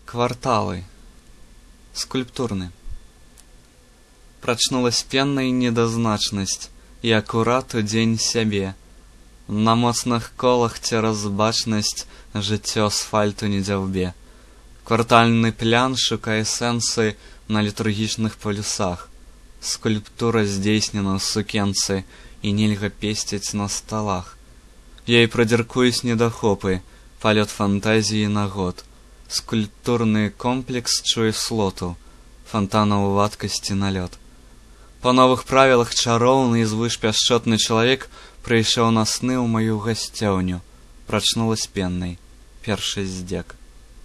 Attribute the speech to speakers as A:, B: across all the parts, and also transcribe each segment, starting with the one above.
A: Кварталы. Скульптурны. Прачнулась пенная недазначнасць, і акурат у дзень сябе. На моцных колах цераз бачнасць жыццё асфальту не дзяўбе. Квартальны плян шукае сэнсы на літургічных полюсах. Скульптура здзейснена ў сукенцы, і нельга песціць на сталах. Ёй прадзіркуюць недахопы, палёт фантазіі на год. Скульптурны комплекс чуе слоту, фонтана ў вадкасці на лёд. Па новых правілах чароўны і звышпяшчотны чалавек прыйшоў на сны ў маю гасцёўню. Прачнулась пеннай, першы здзек.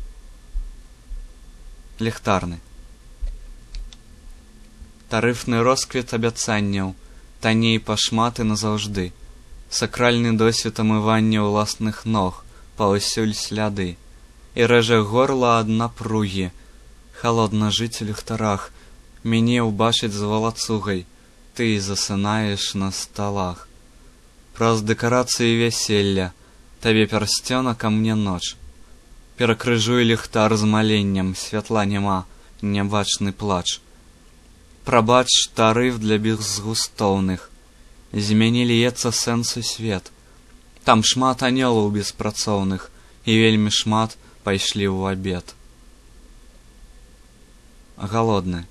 A: Ліхтарны. Тарыфны росквіт абяцанняў, танней пашмат і назаўжды. Сакральны досвед амывання ўласных ног, паўсюль сляды. І рэжа горла ад напругі. Халодна жыць у ліхтарах, мяне ўбачыць з валацугай, ты засынаеш на сталах. Праз дэкарацыі вяселля, табе пярсцёнак, а мне ноч. Перакрыжуй ліхтар з маленнем, святла няма, нябачны плач. Прабач тарыф для безгустоўных, з мяне ліецца сэнс у свет. Там шмат анёлаў беспрацоўных, і вельмі шмат пайшлі ў абед. Галодны.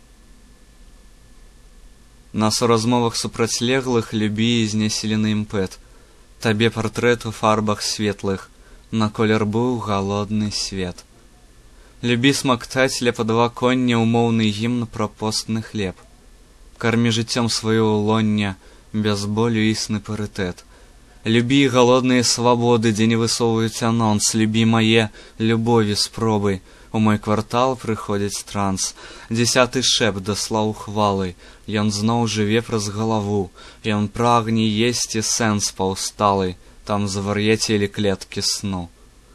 A: Нас у размовах супрацьлеглых любі знесілены імпэт. Табе партрэт у фарбах светлых, на колер быў галодны свет. Любі смактаць ля падваконня ўмоўны гімн пра постны хлеб. Кармі жыццём сваё улоння, без болю існы парытэт. Любі галодныя свабоды, дзе не высоўваюць анонс, любі мае любові спробы. У мой квартал прыходзіць транс, 10-ты шэпт да слаў хвалы. Ён зноў жыве праз галаву, ён прагне есці сэнс паўсталы, там завар'яцелі клеткі сну.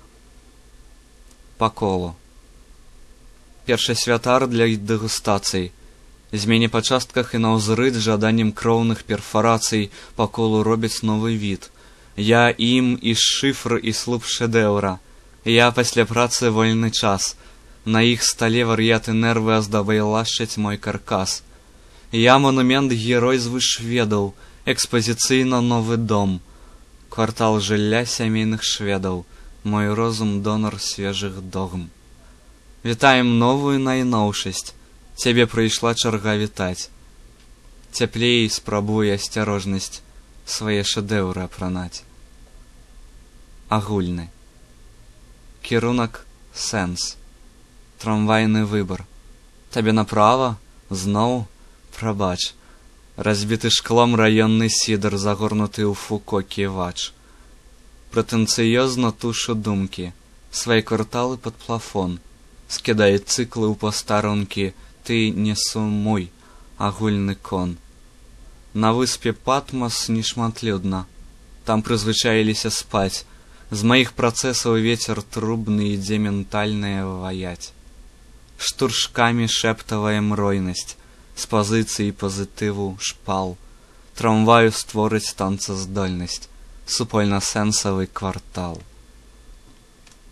A: Па колу. Першы святар для дэгустацый. Змене па частках і наўзрыд жаданнем кроўных перфарацый па колу робяць новы від. Я ім і шыфр, і слуп шэдэўра. Я пасля працы вольны час. На іх стале вар'яты нервы аздабай лашчаць мой каркас. Я монумент герой звыш ведаў, экспазіцыйна новы дом. Квартал жылля сямейных шведаў, мой розум донар свежых догм. Вітаем новую найноўшасць, цябе прыйшла чарга вітаць. Цяплей спрабуе асцярожнасць свае шэдэўры апранаць. Агульны. Кірунак сэнс. Трамвайны выбар. Табе направа, зноў прабач. Разбіты шклом раённы сідар, загорнуты ў фуко ківач. Прэтэнцыёзна тушу думкі, свае кварталы пад плафон. Скідай цыклы ў пастарункі, ты не сумуй, агульны кон. На выспе Патмос нешматлюдна, там прызвычаіліся спаць. З маіх працэсаў вецер трубны ідзе ментальнае ваяць. Штуршкамі шэптавая мройнасць, з пазіцыі пазітыву шпал. Трамваю створыць танцаздольнасць, супольна-сэнсавы квартал.